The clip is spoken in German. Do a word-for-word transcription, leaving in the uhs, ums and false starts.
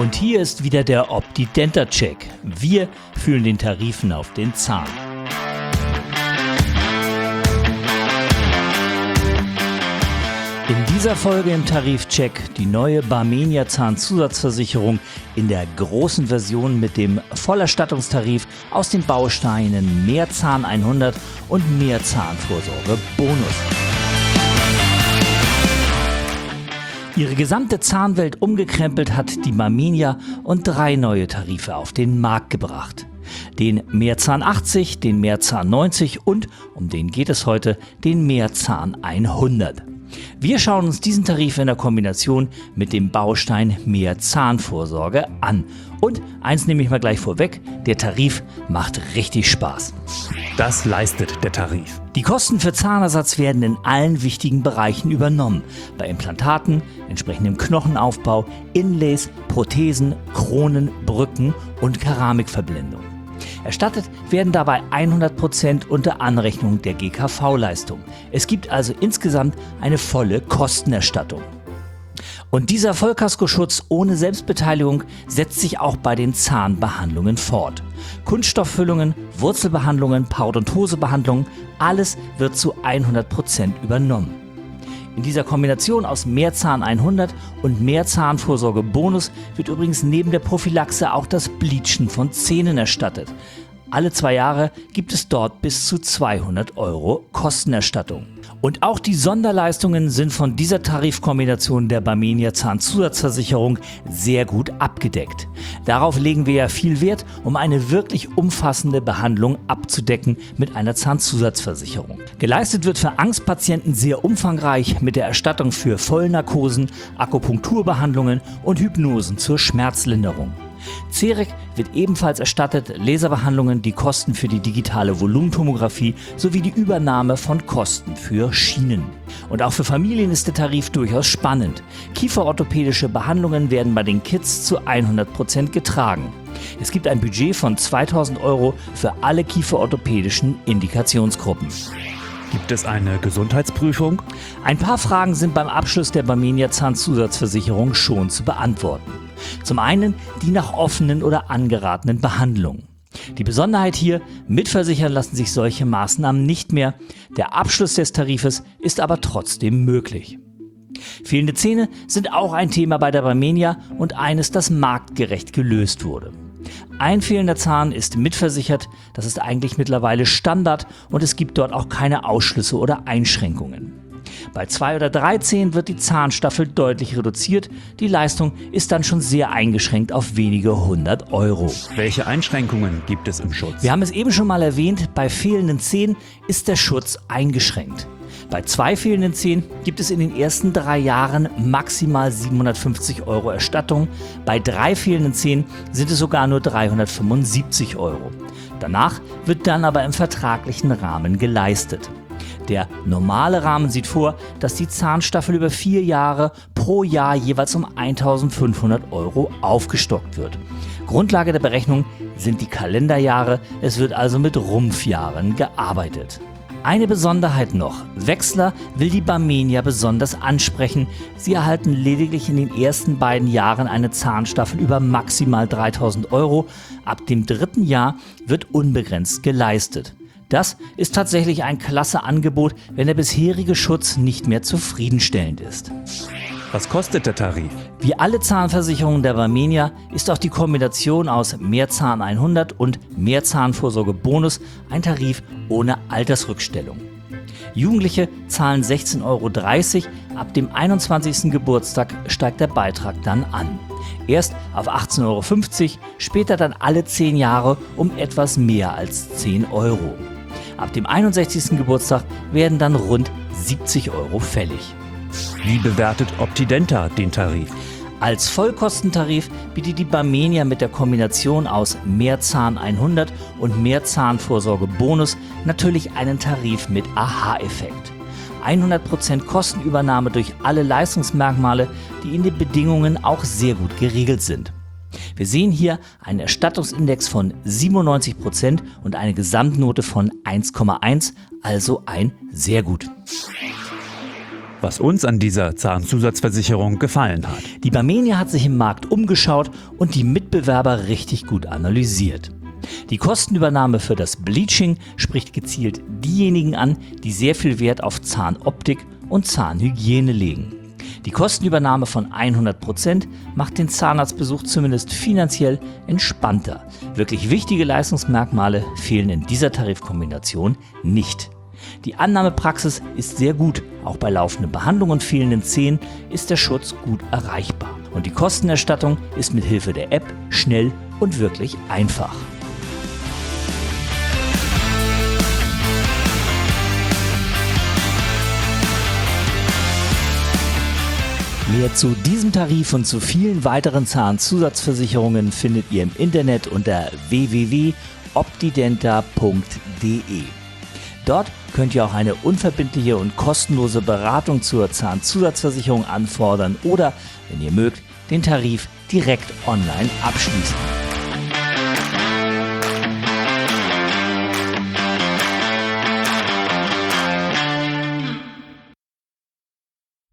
Und hier ist wieder der Optidenta-Check. Wir fühlen den Tarifen auf den Zahn. In dieser Folge im Tarifcheck die neue Barmenia Zahnzusatzversicherung in der großen Version mit dem Vollerstattungstarif aus den Bausteinen Mehrzahn hundert und Mehrzahnvorsorge Bonus. Ihre gesamte Zahnwelt umgekrempelt hat die Barmenia und drei neue Tarife auf den Markt gebracht. Den Mehrzahn achtzig, den Mehrzahn neunzig und, um den geht es heute, den Mehrzahn hundert. Wir schauen uns diesen Tarif in der Kombination mit dem Baustein Mehrzahnvorsorge an. Und eins nehme ich mal gleich vorweg, der Tarif macht richtig Spaß. Das leistet der Tarif. Die Kosten für Zahnersatz werden in allen wichtigen Bereichen übernommen. Bei Implantaten, entsprechendem Knochenaufbau, Inlays, Prothesen, Kronen, Brücken und Keramikverblendung. Erstattet werden dabei hundert Prozent unter Anrechnung der G K V-Leistung. Es gibt also insgesamt eine volle Kostenerstattung. Und dieser Vollkaskoschutz ohne Selbstbeteiligung setzt sich auch bei den Zahnbehandlungen fort. Kunststofffüllungen, Wurzelbehandlungen, Parodontosebehandlungen, alles wird zu hundert Prozent übernommen. In dieser Kombination aus Mehrzahn hundert und Mehrzahnvorsorge Bonus wird übrigens neben der Prophylaxe auch das Bleachen von Zähnen erstattet. Alle zwei Jahre gibt es dort bis zu zweihundert Euro Kostenerstattung. Und auch die Sonderleistungen sind von dieser Tarifkombination der Barmenia Zahnzusatzversicherung sehr gut abgedeckt. Darauf legen wir ja viel Wert, um eine wirklich umfassende Behandlung abzudecken mit einer Zahnzusatzversicherung. Geleistet wird für Angstpatienten sehr umfangreich mit der Erstattung für Vollnarkosen, Akupunkturbehandlungen und Hypnosen zur Schmerzlinderung. C E R E C wird ebenfalls erstattet, Laserbehandlungen, die Kosten für die digitale Volumentomographie sowie die Übernahme von Kosten für Schienen. Und auch für Familien ist der Tarif durchaus spannend. Kieferorthopädische Behandlungen werden bei den Kids zu hundert Prozent getragen. Es gibt ein Budget von zweitausend Euro für alle kieferorthopädischen Indikationsgruppen. Gibt es eine Gesundheitsprüfung? Ein paar Fragen sind beim Abschluss der Barmenia Zahnzusatzversicherung schon zu beantworten. Zum einen die nach offenen oder angeratenen Behandlungen. Die Besonderheit hier, mitversichern lassen sich solche Maßnahmen nicht mehr. Der Abschluss des Tarifes ist aber trotzdem möglich. Fehlende Zähne sind auch ein Thema bei der Barmenia und eines, das marktgerecht gelöst wurde. Ein fehlender Zahn ist mitversichert, das ist eigentlich mittlerweile Standard und es gibt dort auch keine Ausschlüsse oder Einschränkungen. Bei zwei oder drei Zähnen wird die Zahnstaffel deutlich reduziert, die Leistung ist dann schon sehr eingeschränkt auf wenige hundert Euro. Welche Einschränkungen gibt es im Schutz? Wir haben es eben schon mal erwähnt, bei fehlenden Zähnen ist der Schutz eingeschränkt. Bei zwei fehlenden Zähnen gibt es in den ersten drei Jahren maximal siebenhundertfünfzig Euro Erstattung. Bei drei fehlenden Zähnen sind es sogar nur dreihundertfünfundsiebzig Euro. Danach wird dann aber im vertraglichen Rahmen geleistet. Der normale Rahmen sieht vor, dass die Zahnstaffel über vier Jahre pro Jahr jeweils um eintausendfünfhundert Euro aufgestockt wird. Grundlage der Berechnung sind die Kalenderjahre, es wird also mit Rumpfjahren gearbeitet. Eine Besonderheit noch, Wechsler will die Barmenia besonders ansprechen. Sie erhalten lediglich in den ersten beiden Jahren eine Zahnstaffel über maximal dreitausend Euro. Ab dem dritten Jahr wird unbegrenzt geleistet. Das ist tatsächlich ein klasse Angebot, wenn der bisherige Schutz nicht mehr zufriedenstellend ist. Was kostet der Tarif? Wie alle Zahnversicherungen der Barmenia ist auch die Kombination aus Mehrzahn hundert und Mehrzahnvorsorge Bonus ein Tarif ohne Altersrückstellung. Jugendliche zahlen sechzehn Euro dreißig, ab dem einundzwanzigsten Geburtstag steigt der Beitrag dann an. Erst auf achtzehn Euro fünfzig, später dann alle zehn Jahre um etwas mehr als zehn Euro. Ab dem einundsechzigsten Geburtstag werden dann rund siebzig Euro fällig. Wie bewertet Optidenta den Tarif? Als Vollkostentarif bietet die Barmenia mit der Kombination aus Mehrzahn hundert und Mehrzahnvorsorge Bonus natürlich einen Tarif mit Aha-Effekt. hundert Prozent Kostenübernahme durch alle Leistungsmerkmale, die in den Bedingungen auch sehr gut geregelt sind. Wir sehen hier einen Erstattungsindex von siebenundneunzig Prozent und eine Gesamtnote von eins Komma eins, also ein sehr gut. was uns an dieser Zahnzusatzversicherung gefallen hat. Die Barmenia hat sich im Markt umgeschaut und die Mitbewerber richtig gut analysiert. Die Kostenübernahme für das Bleaching spricht gezielt diejenigen an, die sehr viel Wert auf Zahnoptik und Zahnhygiene legen. Die Kostenübernahme von hundert Prozent macht den Zahnarztbesuch zumindest finanziell entspannter. Wirklich wichtige Leistungsmerkmale fehlen in dieser Tarifkombination nicht. Die Annahmepraxis ist sehr gut. Auch bei laufenden Behandlungen und fehlenden Zähnen ist der Schutz gut erreichbar. Und die Kostenerstattung ist mit Hilfe der App schnell und wirklich einfach. Mehr zu diesem Tarif und zu vielen weiteren Zahnzusatzversicherungen findet ihr im Internet unter w w w punkt optidenta punkt d e. Dort könnt ihr auch eine unverbindliche und kostenlose Beratung zur Zahnzusatzversicherung anfordern oder, wenn ihr mögt, den Tarif direkt online abschließen.